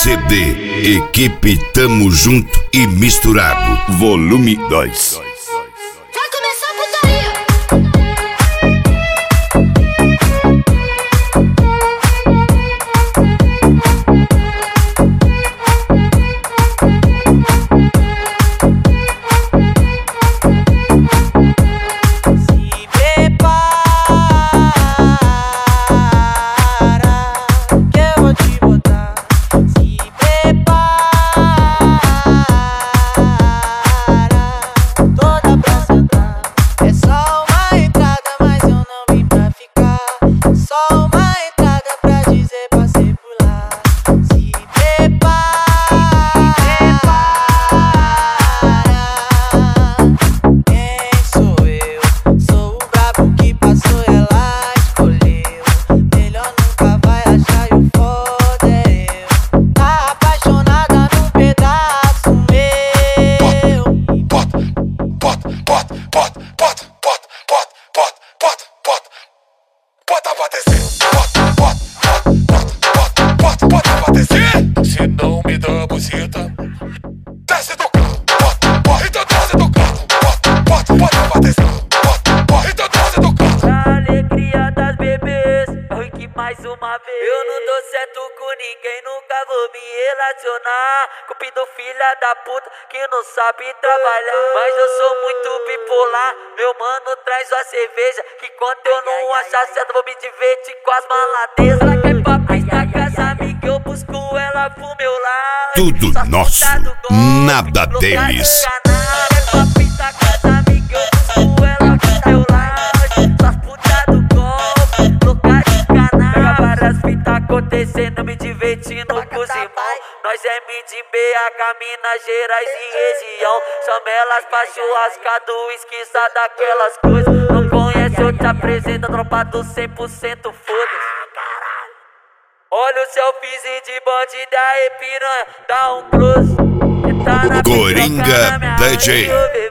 CD Equipe Tamo Junto e Misturado, volume 2. Vai começar a putaria. Se não me dá buceta, desce do carro, então desce do carro, bota pra descer, então desce do carro. A alegria das bebês, Rick mais uma vez. Eu não dou certo com ninguém, nunca vou me relacionar. Cupido filha da puta que não sabe trabalhar. Mas eu sou muito bipolar, meu mano traz a cerveja, que quando eu não achar certo vou me divertir com as maladezas. Ela quer papo na casa amiga, eu busco ela pro meu lado. Tudo nosso, nada deles. Acontecendo, me divertindo com os irmãos. Nós é de BH, Minas Gerais e região. Chama elas pra churrascar do esquiça daquelas coisas. Não conhece, eu te apresento, tropa do 100% foda-se. Olha o selfie de bandida e piranha, dá um close. Coringa DJ.